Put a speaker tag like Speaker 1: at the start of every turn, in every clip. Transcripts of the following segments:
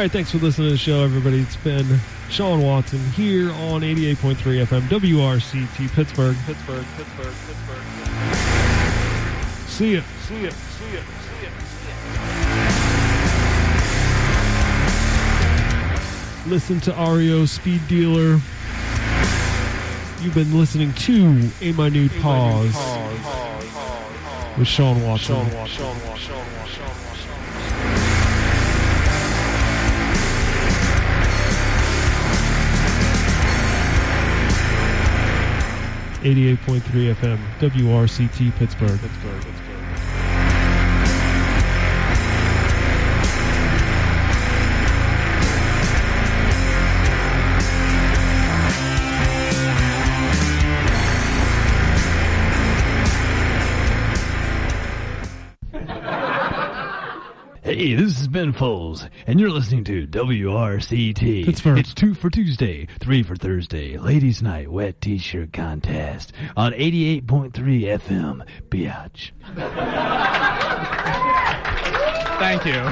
Speaker 1: right, thanks for listening to the show, everybody. It's been Sean Watson here on 88.3 FM, WRCT, Pittsburgh. See ya. Listen to REO Speed Dealer. You've been listening to A Minute Pause with Sean Watson. 88.3 FM, WRCT, Pittsburgh.
Speaker 2: 'Hey, this is Ben Foles, and you're listening to WRCT.
Speaker 1: Pittsburgh.
Speaker 2: It's 2 for Tuesday, 3 for Thursday, Ladies Night Wet T-Shirt Contest on 88.3 FM, biatch.
Speaker 3: Thank you.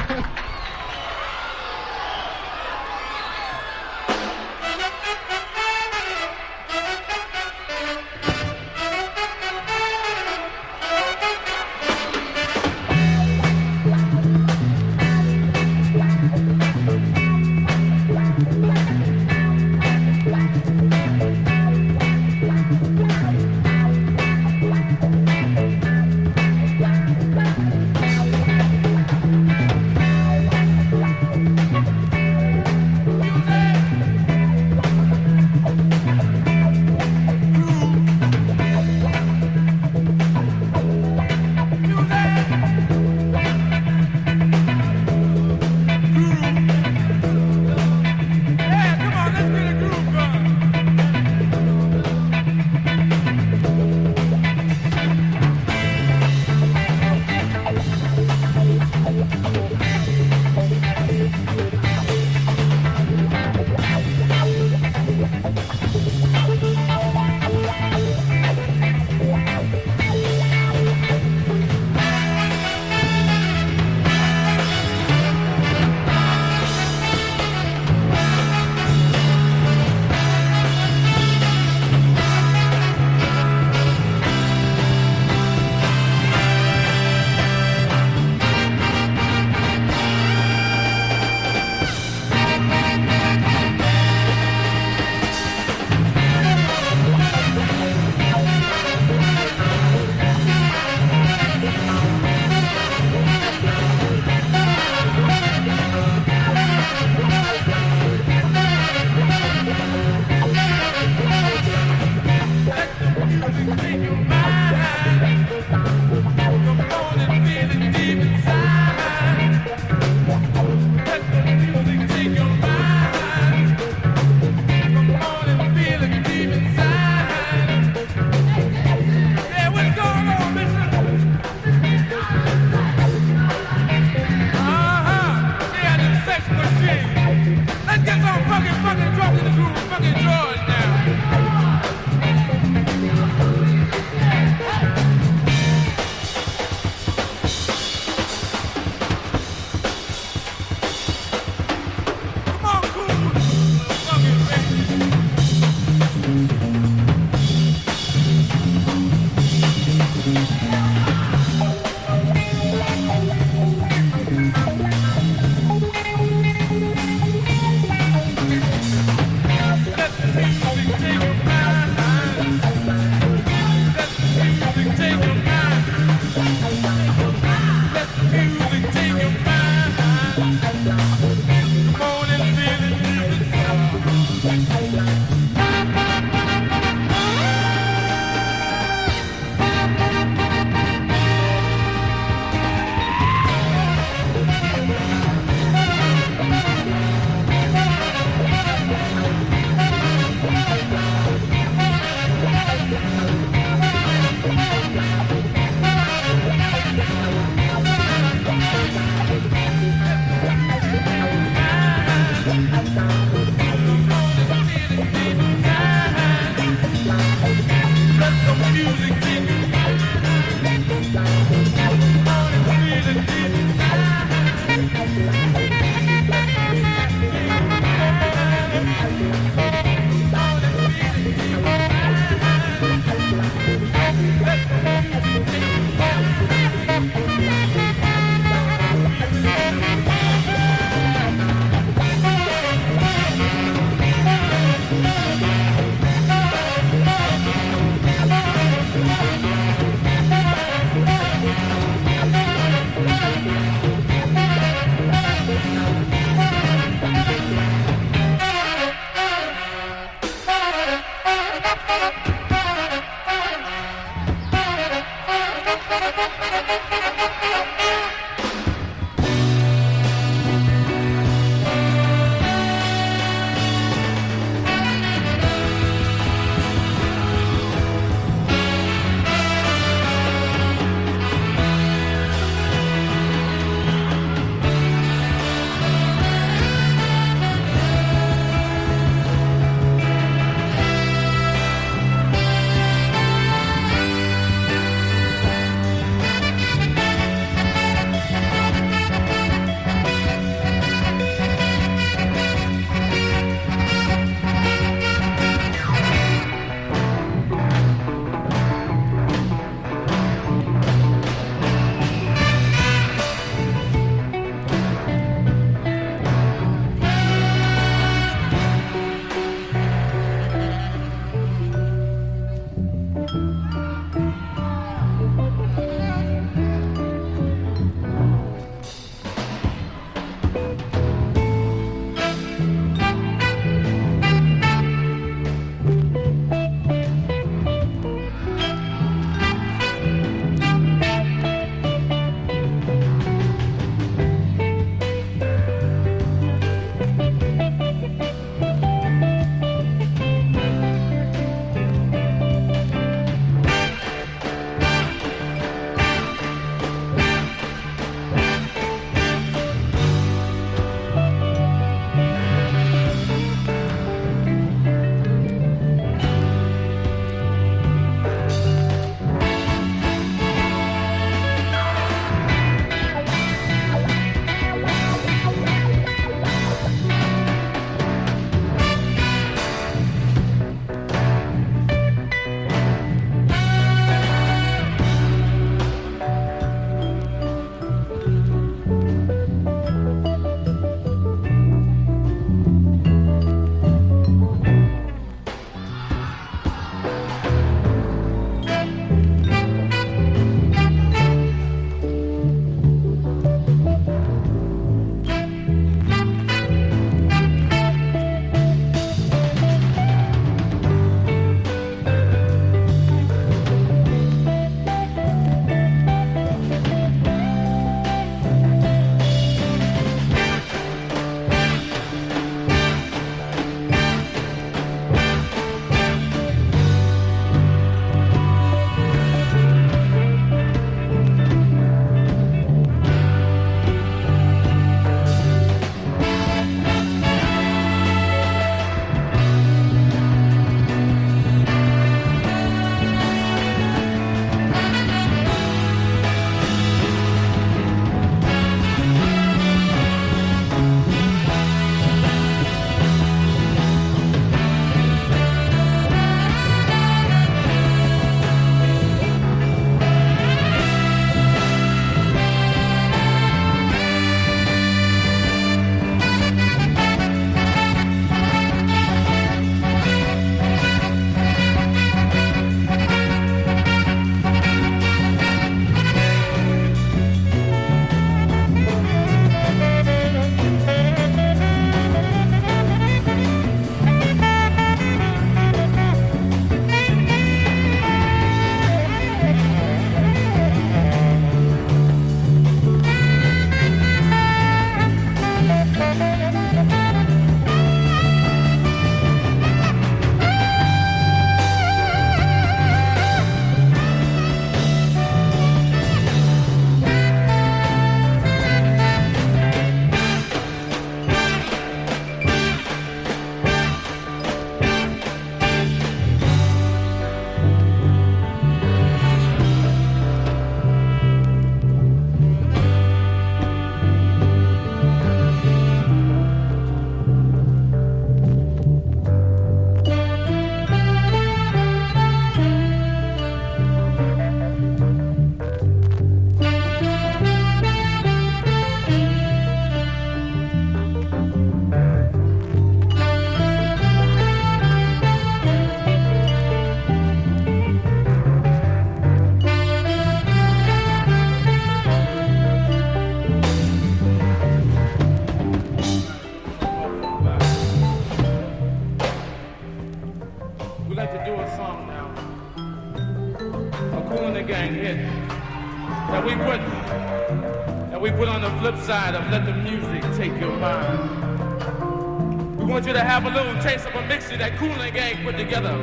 Speaker 4: that we put on the flip side of Let the Music Take Your Mind. We want you to have a little taste of a mixture that Kool and Gang put together.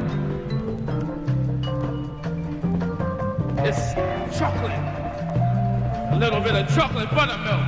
Speaker 4: It's chocolate, a little bit of chocolate buttermilk.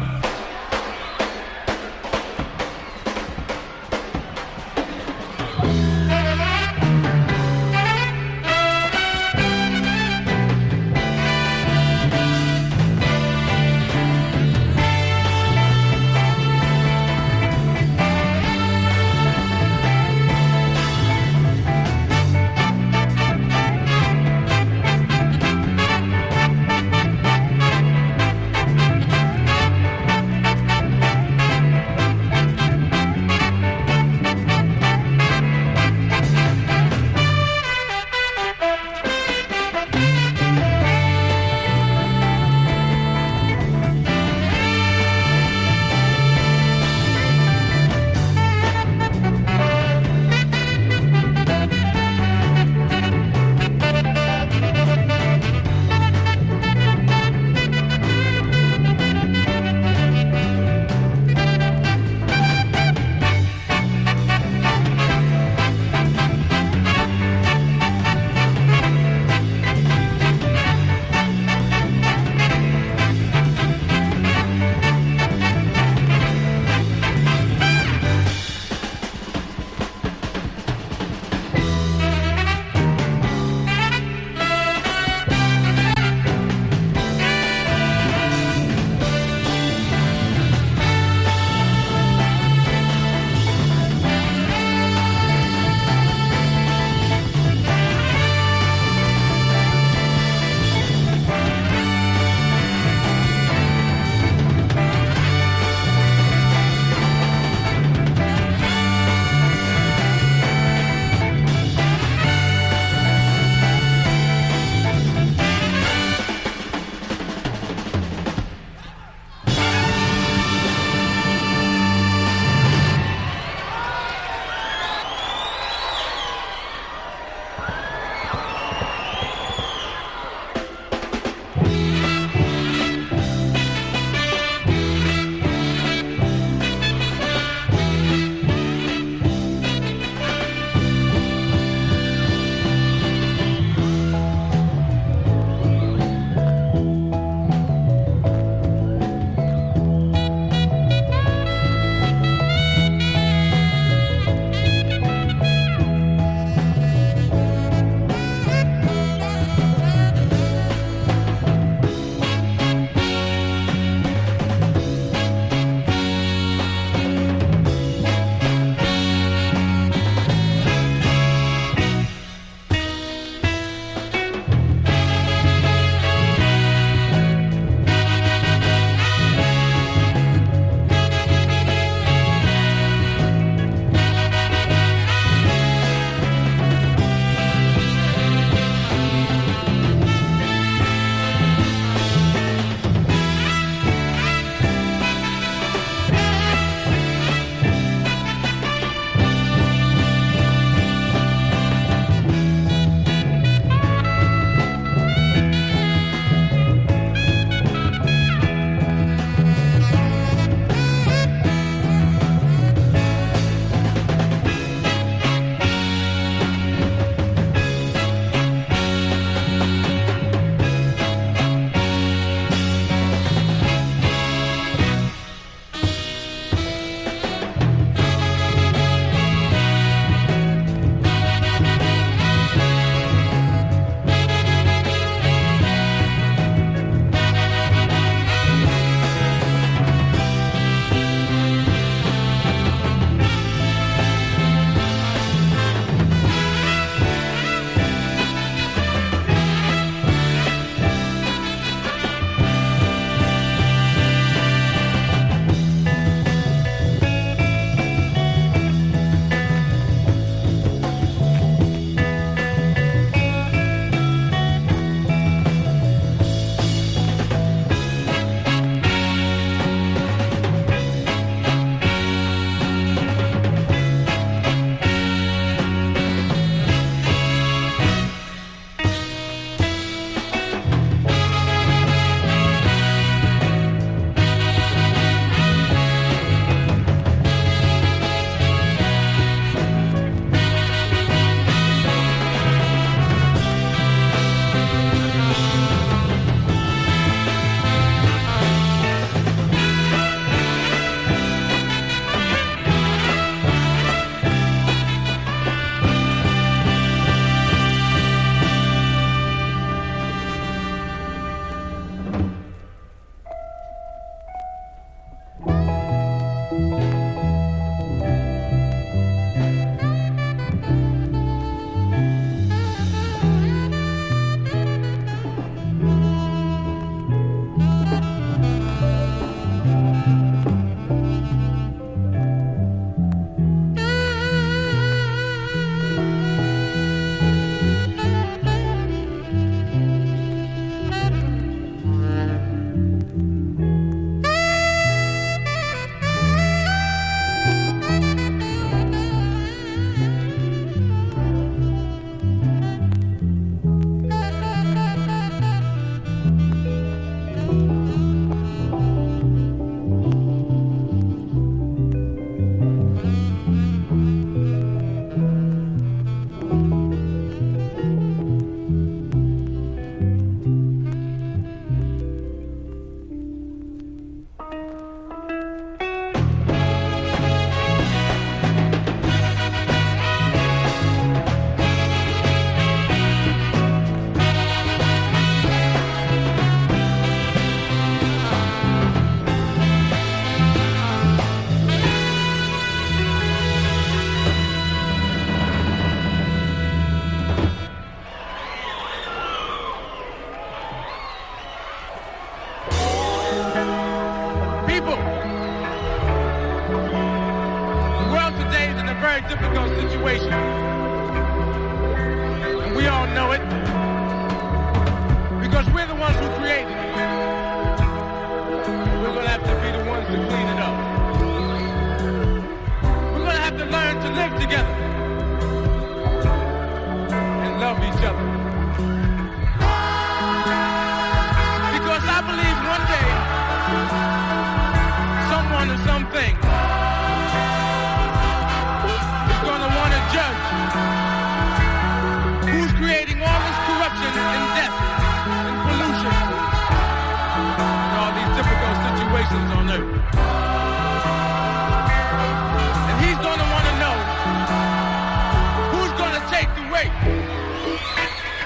Speaker 4: very difficult situation. And we all know it. Because we're the ones who created it. We're going to have to be the ones to clean it up. We're going to have to learn to live together and love each other. Because I believe one day, someone or something is going to want to judge who's creating all this corruption and death and pollution and all these difficult situations on earth. And he's going to want to know who's going to take the weight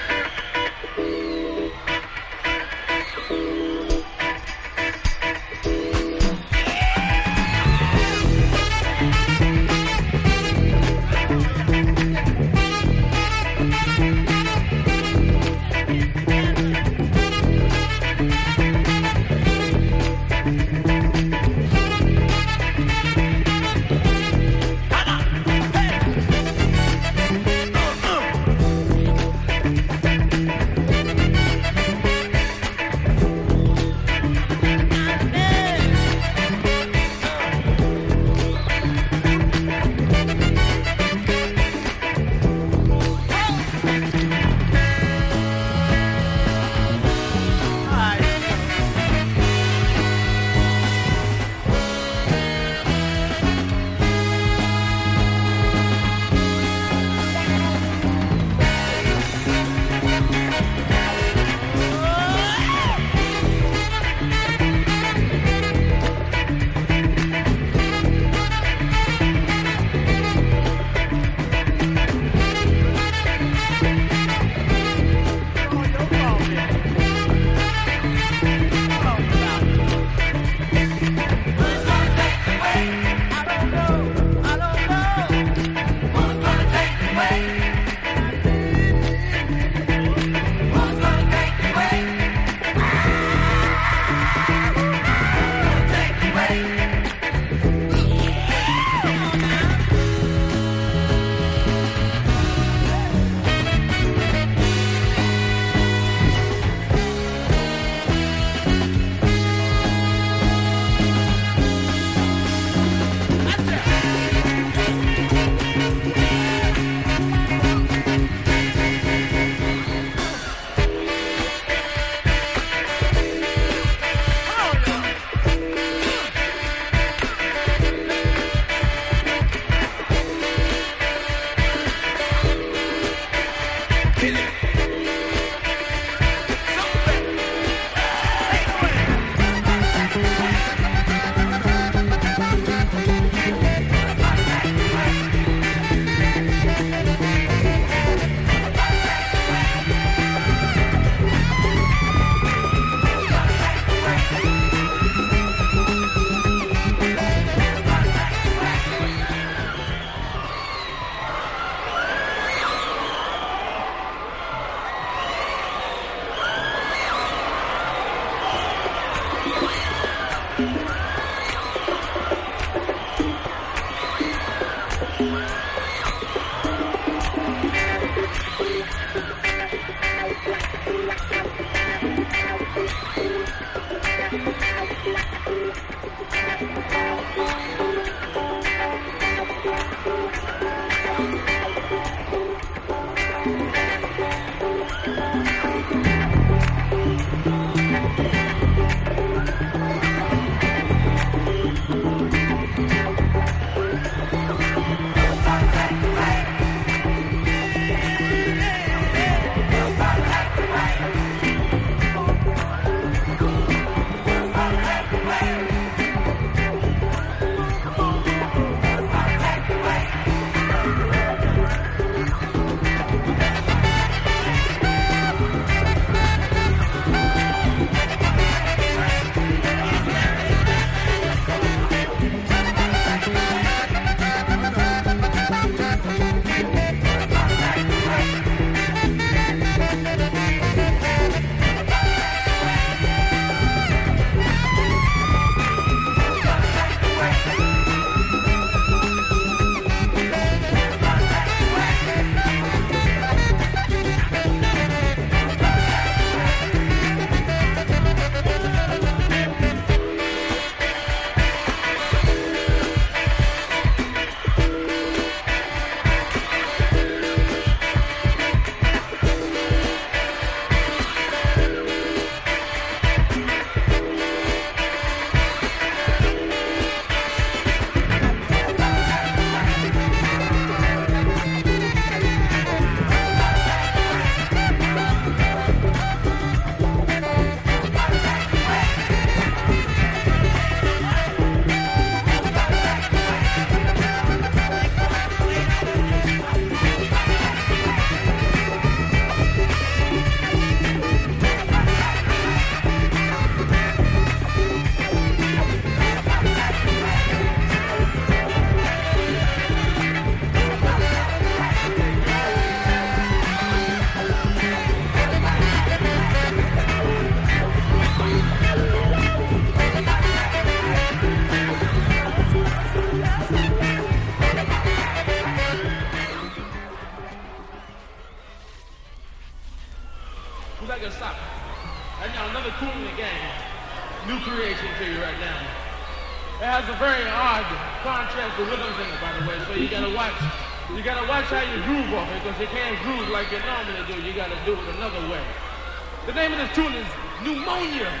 Speaker 4: new creation to you right now. It has a very odd contrast to rhythms in it, by the way, so you gotta watch. You gotta watch how you groove off it, because you can't groove like you normally do. You gotta do it another way. The name of this tune is Pneumonia.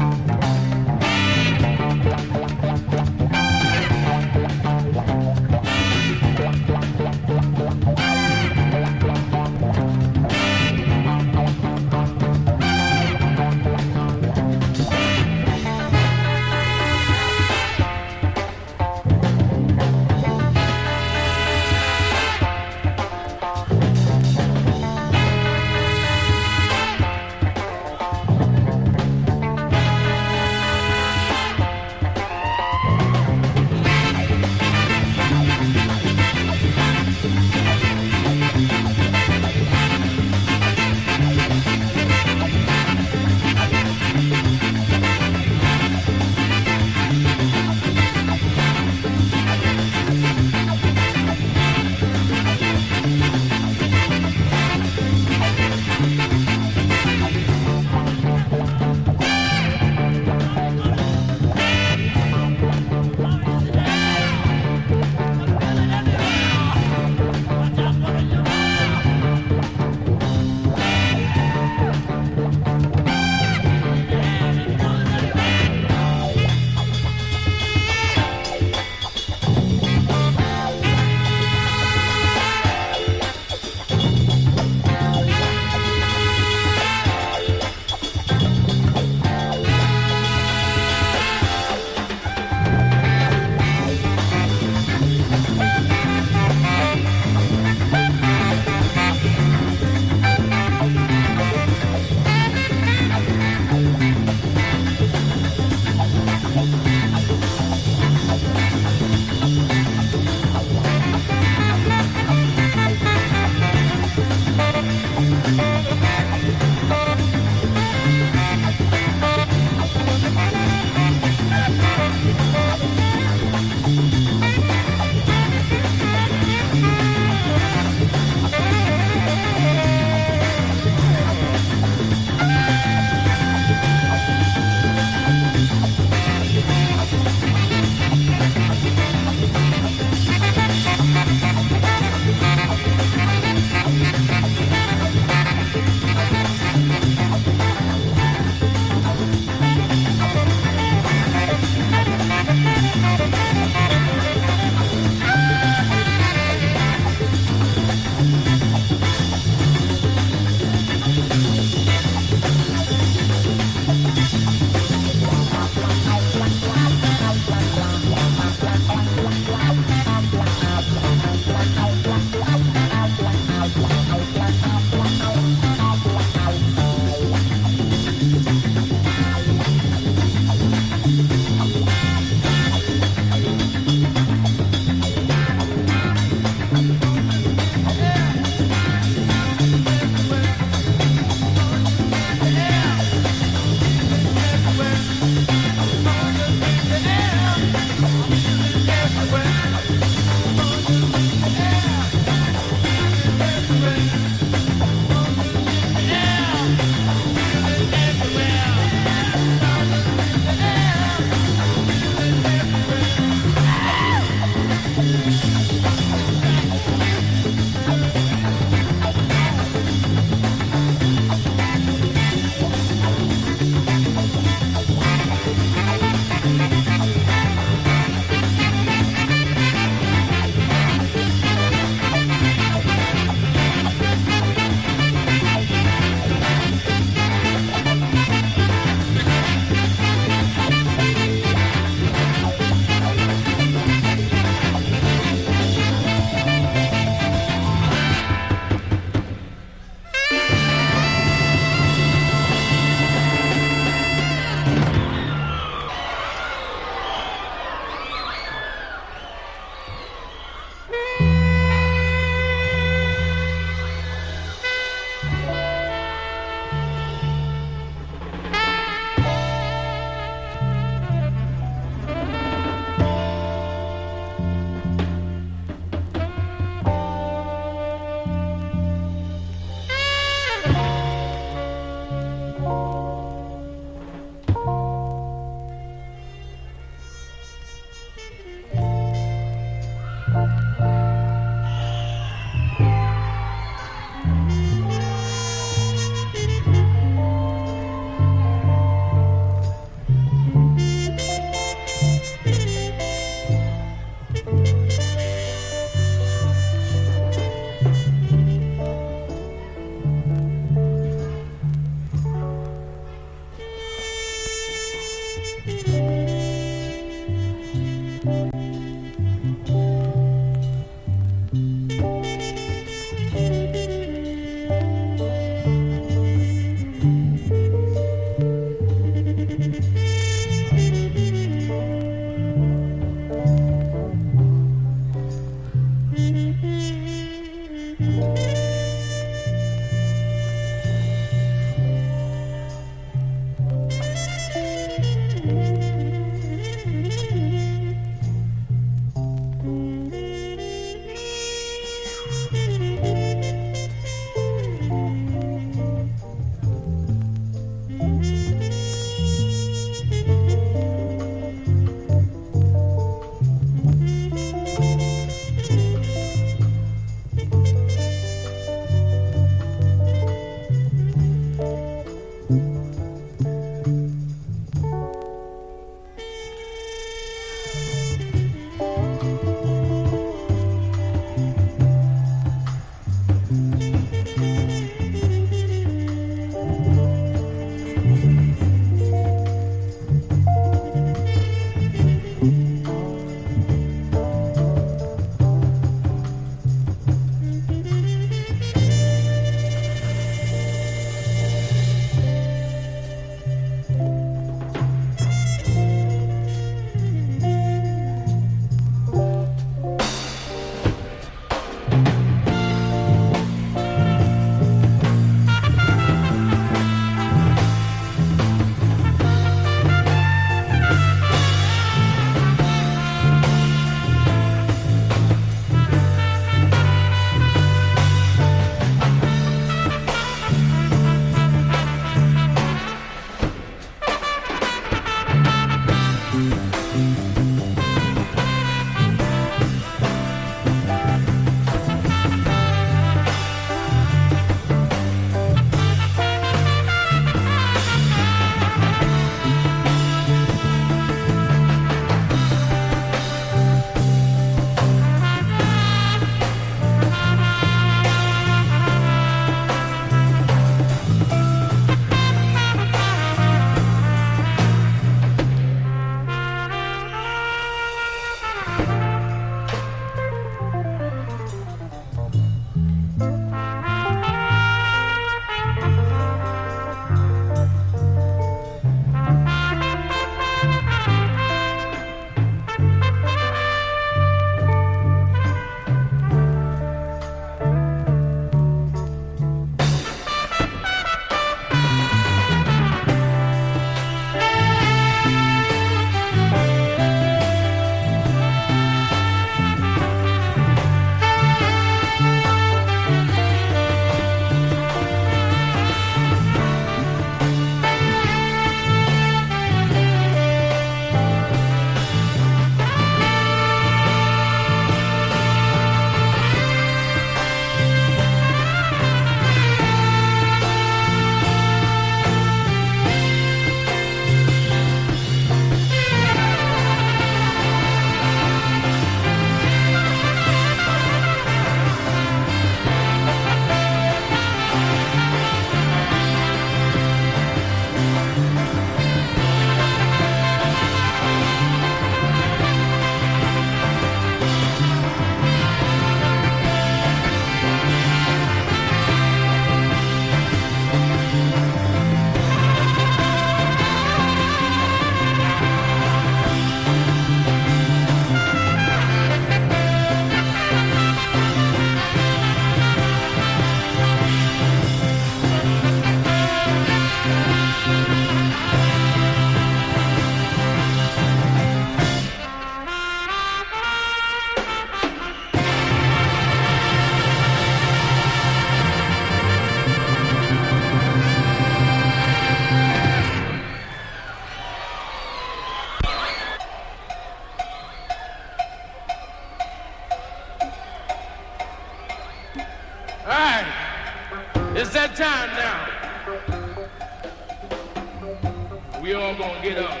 Speaker 4: all gonna get up.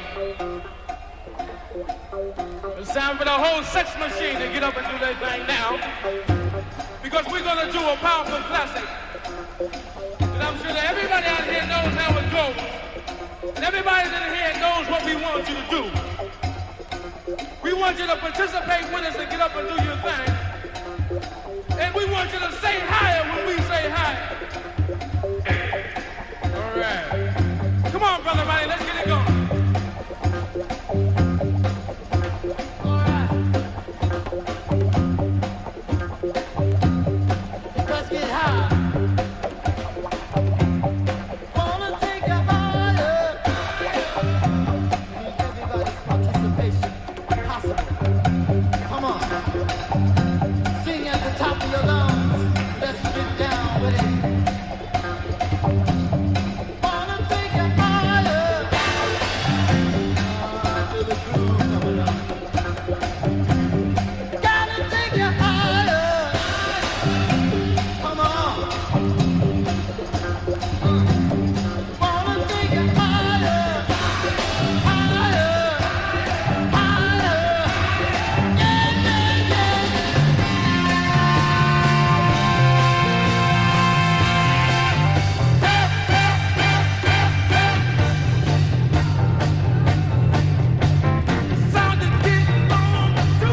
Speaker 4: It's time for the whole sex machine to get up and do their thing now. Because we're gonna do a powerful classic. And I'm sure that everybody out here knows how it goes. And everybody in here knows what we want you to do. We want you to participate with us and get up and do your thing. And we want you to say higher when we say higher. All right. Come on, brother Ronnie, let's get it going. All right. Let's get high. Wanna take you higher. Need everybody's participation possible. Come on. Sing at the top of your lungs. Let's get down with it. Wanna take you higher. To the groove coming up. Gotta take you higher. Come on. Wanna take you higher. Higher. Higher. Yeah, yeah, yeah. Sound to get on to.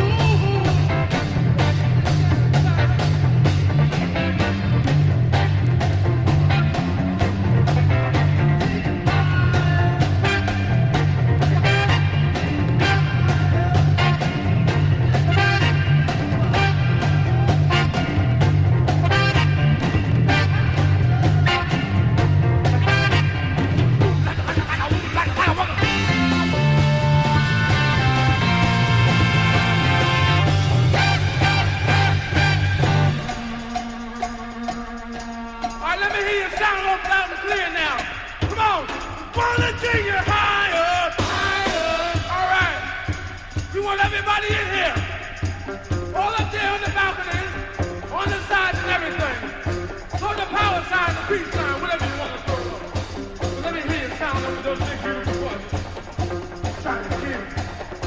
Speaker 4: All right, let me hear you sound off loud and clear now. Come on. Wanna take you higher. Higher. All right. We want everybody in here. All up there on the balconies, on the sides and everything. On the power side, the peace sign, whatever you want to throw up. But let me hear you sound over those big beautiful voices. Try to hear it.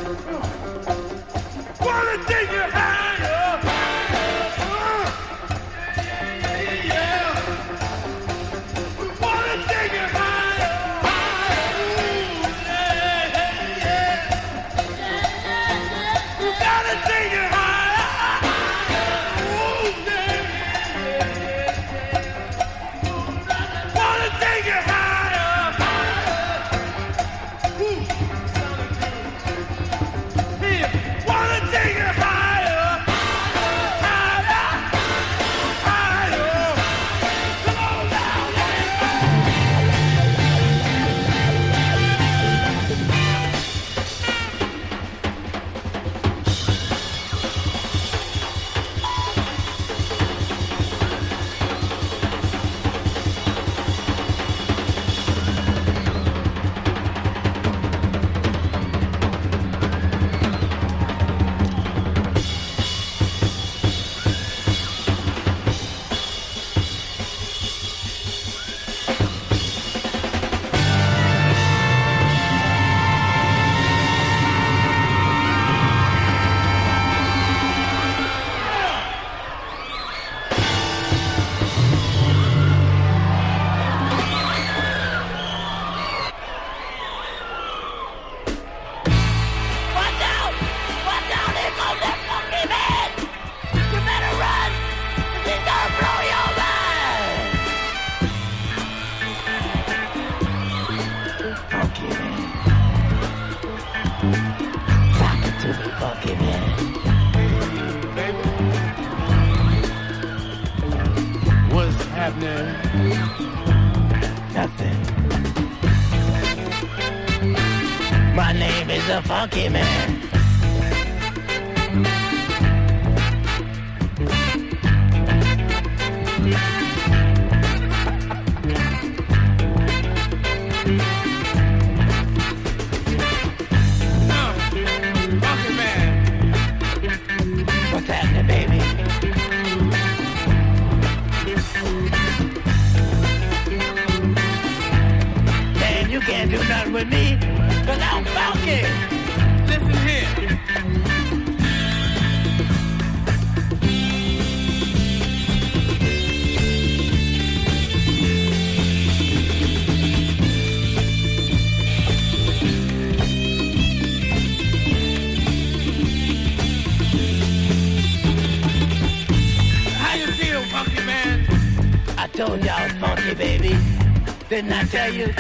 Speaker 4: Wanna take you higher. Yeah. We wanna take it higher, higher. Yeah, yeah. We gotta take it higher. Ooh, yeah, yeah. Wanna take it higher, higher. Ooh, sounding good. Here, wanna take it higher, higher, higher. Come on down, Watch out! Watch out! Here comes that funky man! You better run! 'Cause he's gonna blow your mind! Funky man. Talk it to me, funky man. Baby. What's happening? Nothing. My name is the Funky Man. Funky Man. What's happening, baby? Man, you can't do nothing with me.
Speaker 5: baby, 'cause I'm funky.
Speaker 4: Listen here. How you feel, funky man?
Speaker 5: I told you I was funky, baby. Didn't I tell you?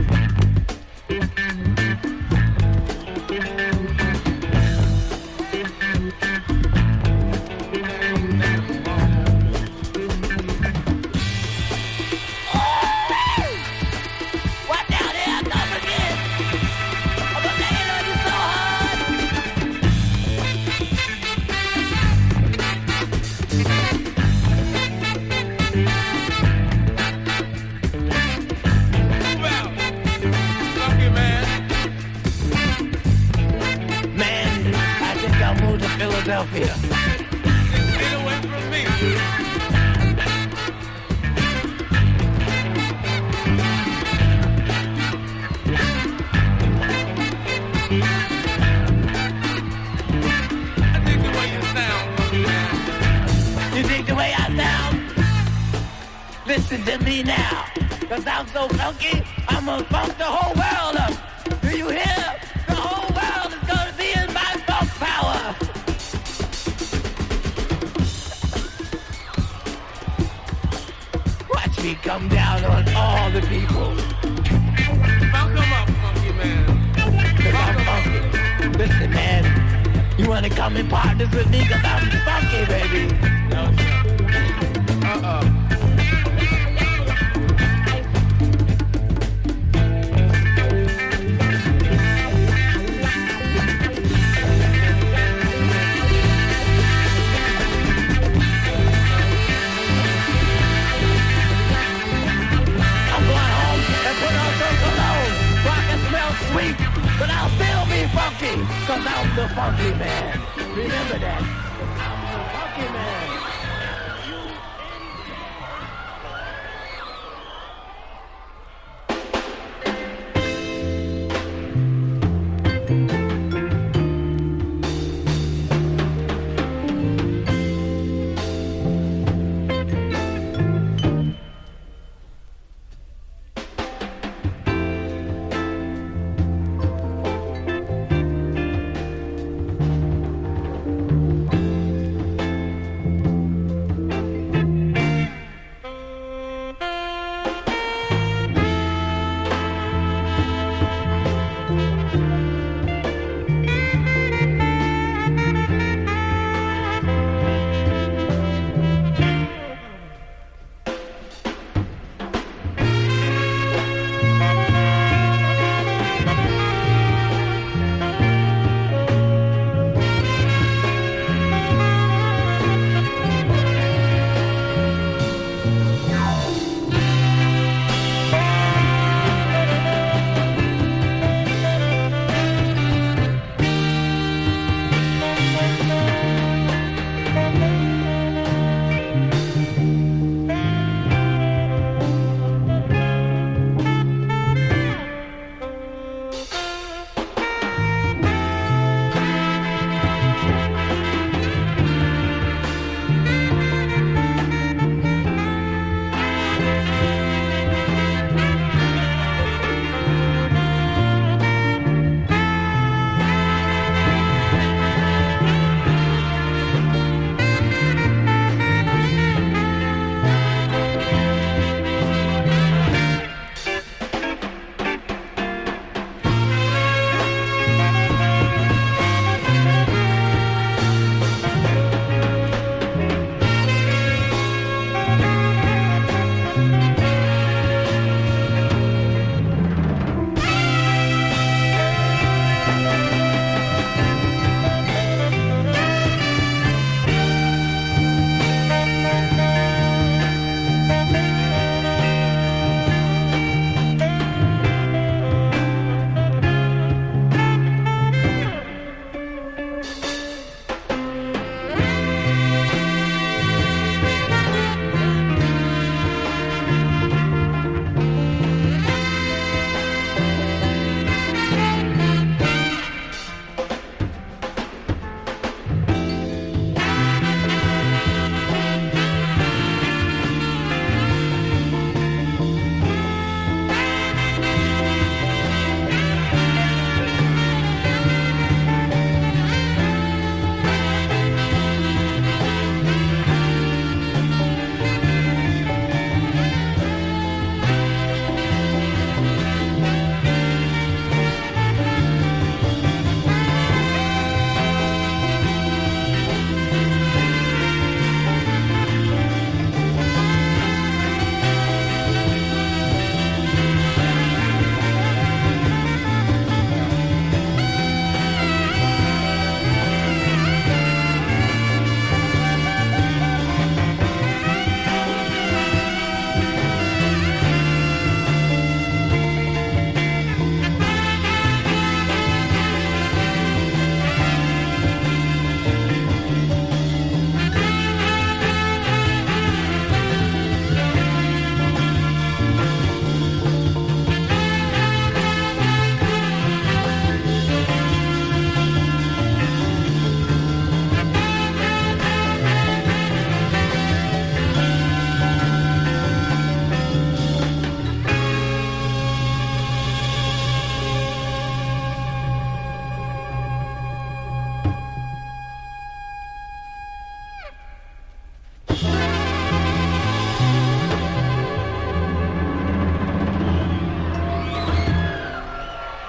Speaker 4: Philadelphia. Get away from me. I dig the way you sound, man.
Speaker 5: You dig the way I sound? Listen to me now. 'Cause I'm so funky, I'm gonna funk the whole world up. Do you hear? The whole world is gonna be in my funk power. Watch me come down on all the people.
Speaker 4: Funk 'em up, funky man.
Speaker 5: 'Cause I'm funky. Listen, man. You wanna come in partners with me? 'Cause I'm funky, baby.
Speaker 4: No, sir. Uh-oh.
Speaker 5: Sweet, but I'll still be funky, 'cause I'm the funky man. Remember that. I'm the funky man.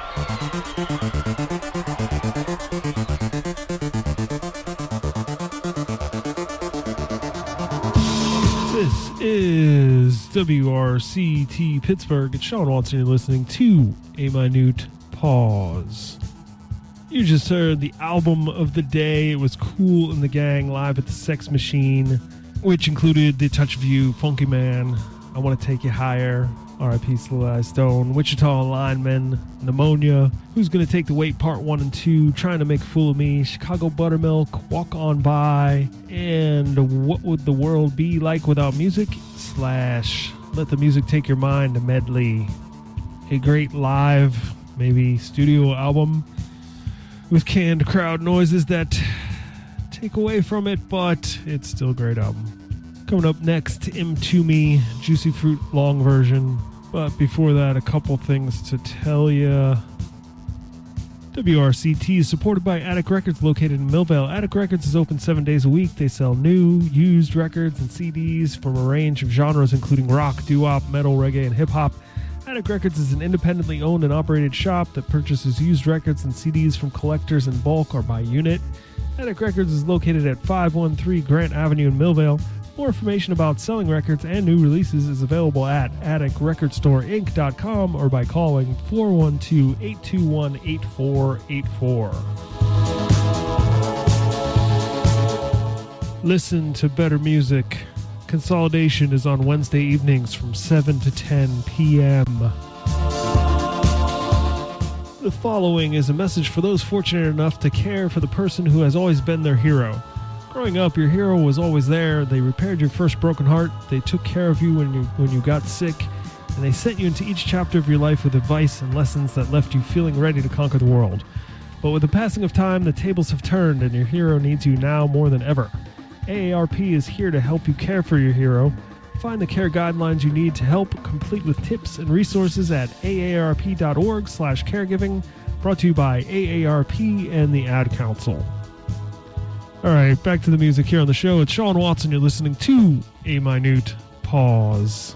Speaker 1: This is WRCT Pittsburgh. It's Sean Watson. You're listening to A Minute Pause. You just heard the album of the day. It was Kool and the Gang live at the Sex Machine, which included The Touch of You, Funky Man, I Want to Take You Higher, R.I.P. Sly Stone, Wichita Lineman, Pneumonia, Who's Gonna Take the Weight Part 1 and 2, Trying to Make a Fool of Me, Chicago Buttermilk, Walk On By, and What Would the World Be Like Without Music? / Let the Music Take Your Mind medley. A great live, maybe studio album with canned crowd noises that take away from it, but it's still a great album. Coming up next, M2Me, Juicy Fruit long version. But before that, a couple things to tell you. WRCT is supported by Attic Records, located in Millvale. Attic Records is open 7 days a week. They sell new, used records and CDs from a range of genres, including rock, doo-wop, metal, reggae, and hip-hop. Attic Records is an independently owned and operated shop that purchases used records and CDs from collectors in bulk or by unit. Attic Records is located at 513 Grant Avenue in Millvale. More information about selling records and new releases is available at atticrecordstoreinc.com or by calling 412-821-8484. Listen to better music. Consolidation is on Wednesday evenings from 7 to 10 p.m. The following is a message for those fortunate enough to care for the person who has always been their hero. Growing up, your hero was always there. They repaired your first broken heart. They took care of you when you got sick. And they sent you into each chapter of your life with advice and lessons that left you feeling ready to conquer the world. But with the passing of time, the tables have turned and your hero needs you now more than ever. AARP is here to help you care for your hero. Find the care guidelines you need to help, complete with tips and resources at aarp.org/caregiving. Brought to you by AARP and the Ad Council. All right, back to the music here on the show. It's Sean Watson. You're listening to A Minute Pause.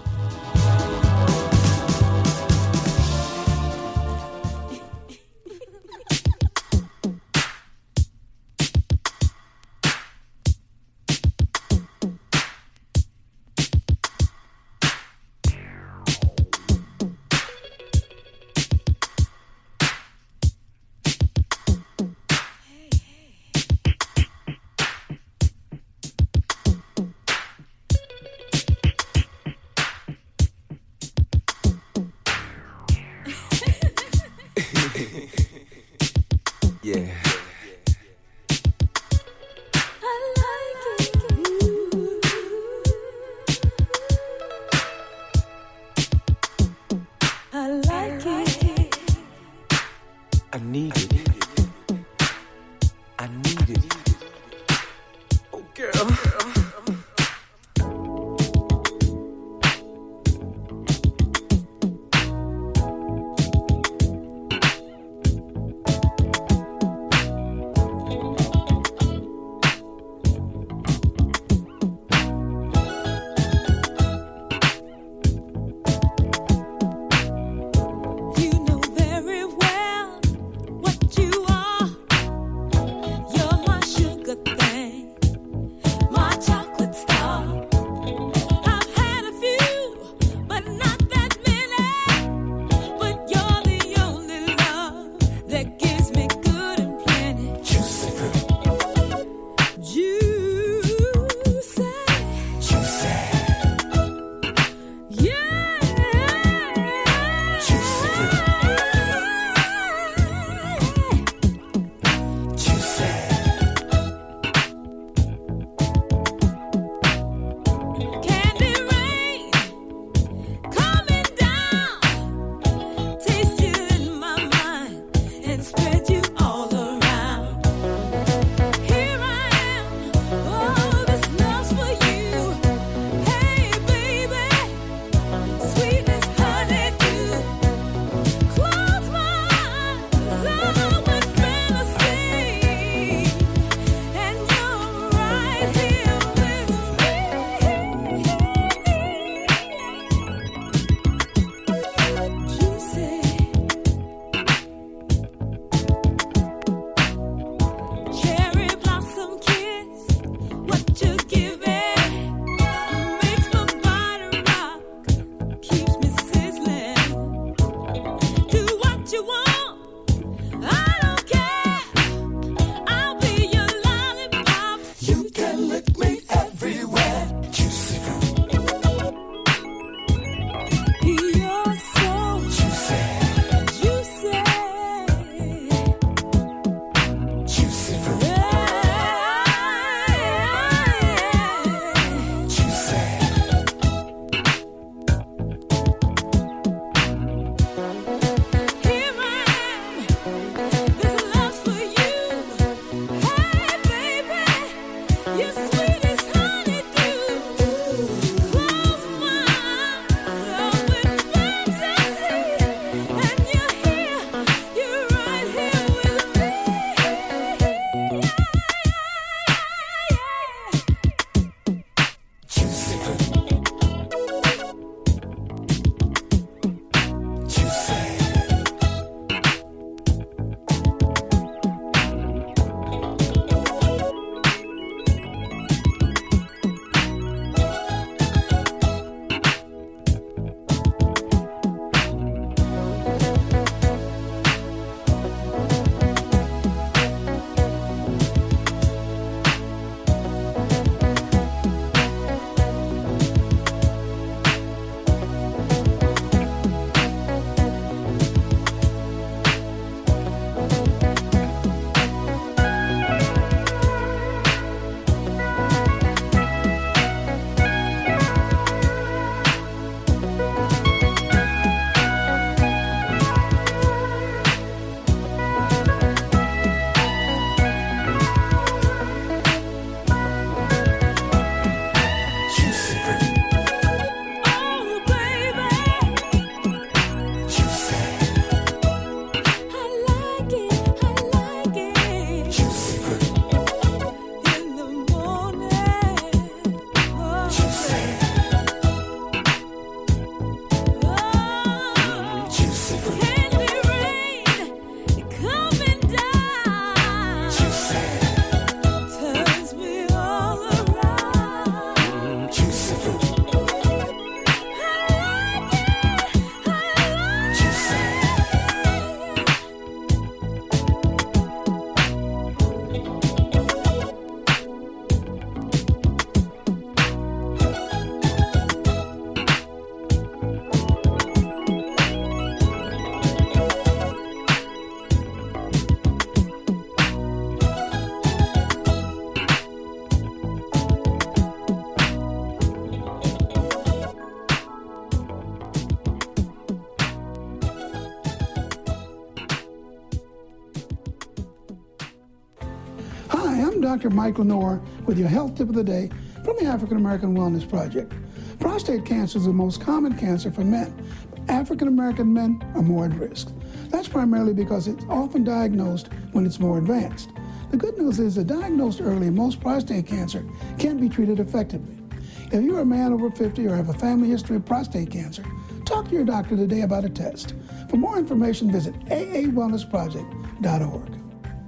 Speaker 6: Hi, I'm Dr. Mike Lenore with your health tip of the day from the African American Wellness Project. Prostate cancer is the most common cancer for men. African American men are more at risk. That's primarily because it's often diagnosed when it's more advanced. The good news is that diagnosed early, most prostate cancer can be treated effectively. If you're a man over 50 or have a family history of prostate cancer, talk to your doctor today about a test. For more information, visit aawellnessproject.org.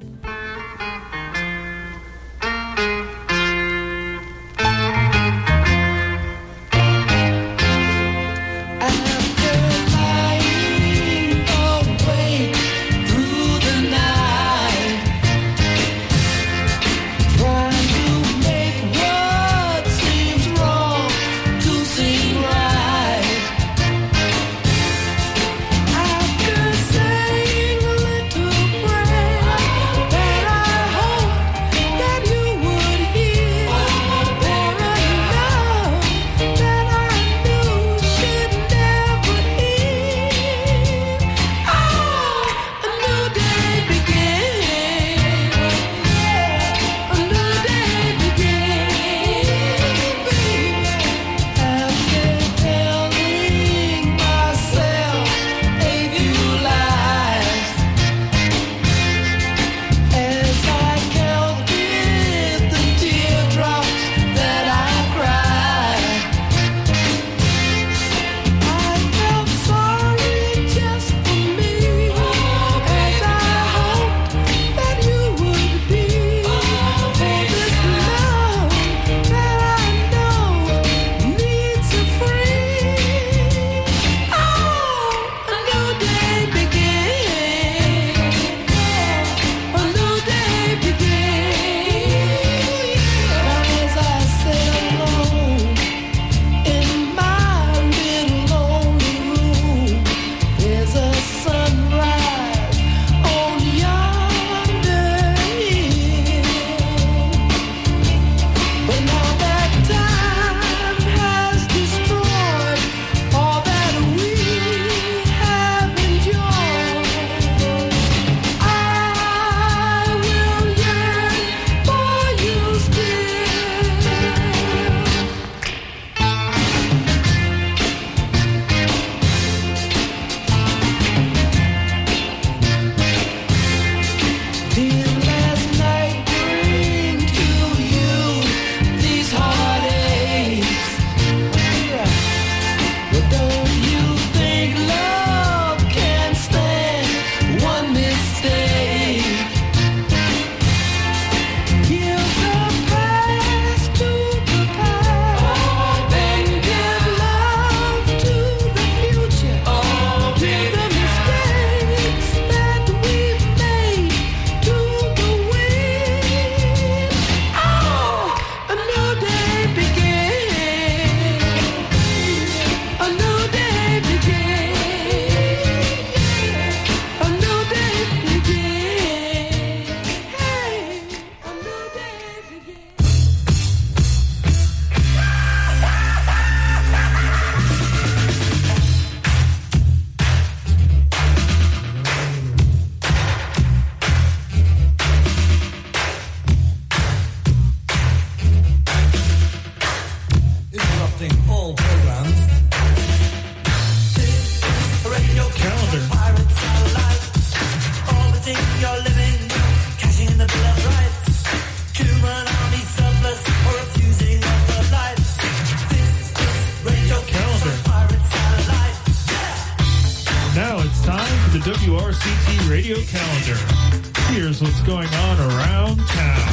Speaker 1: WRCT Radio Calendar. Here's what's going on around town.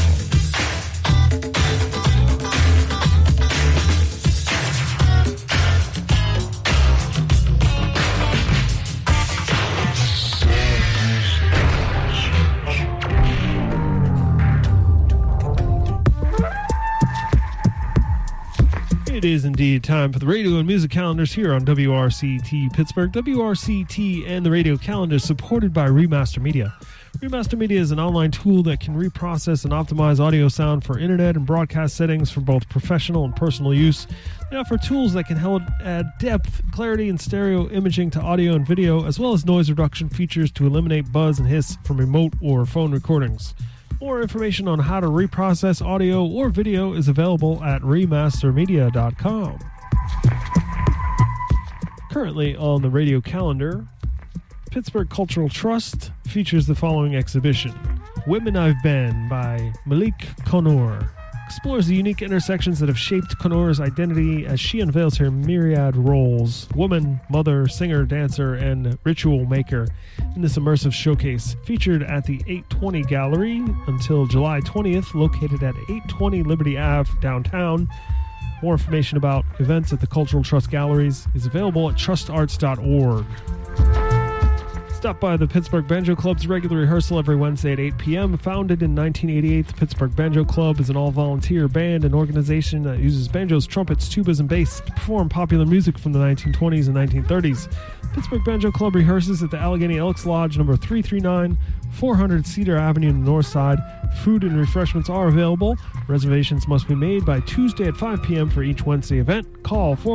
Speaker 1: It is indeed time for the radio and music calendars here on WRCT Pittsburgh. WRCT and the radio calendar is supported by Remaster Media. Remaster Media is an online tool that can reprocess and optimize audio sound for internet and broadcast settings for both professional and personal use. They offer tools that can help add depth, clarity, and stereo imaging to audio and video, as well as noise reduction features to eliminate buzz and hiss from remote or phone recordings. More information on how to reprocess audio or video is available at remastermedia.com. Currently on the radio calendar, Pittsburgh Cultural Trust features the following exhibition. Women I've Been by Malik Konur explores the unique intersections that have shaped Konour's identity as she unveils her myriad roles: woman, mother, singer, dancer, and ritual maker in this immersive showcase featured at the 820 Gallery until July 20th, located at 820 Liberty Ave downtown. More information about events at the Cultural Trust Galleries is available at trustarts.org. Stop by the Pittsburgh Banjo Club's regular rehearsal every Wednesday at 8 p.m. Founded in 1988, the Pittsburgh Banjo Club is an all-volunteer band and organization that uses banjos, trumpets, tubas, and bass to perform popular music from the 1920s and 1930s. Pittsburgh Banjo Club rehearses at the Allegheny Elks Lodge, number 339, 400 Cedar Avenue on the north side. Food and refreshments are available. Reservations must be made by Tuesday at 5 p.m. for each Wednesday event. Call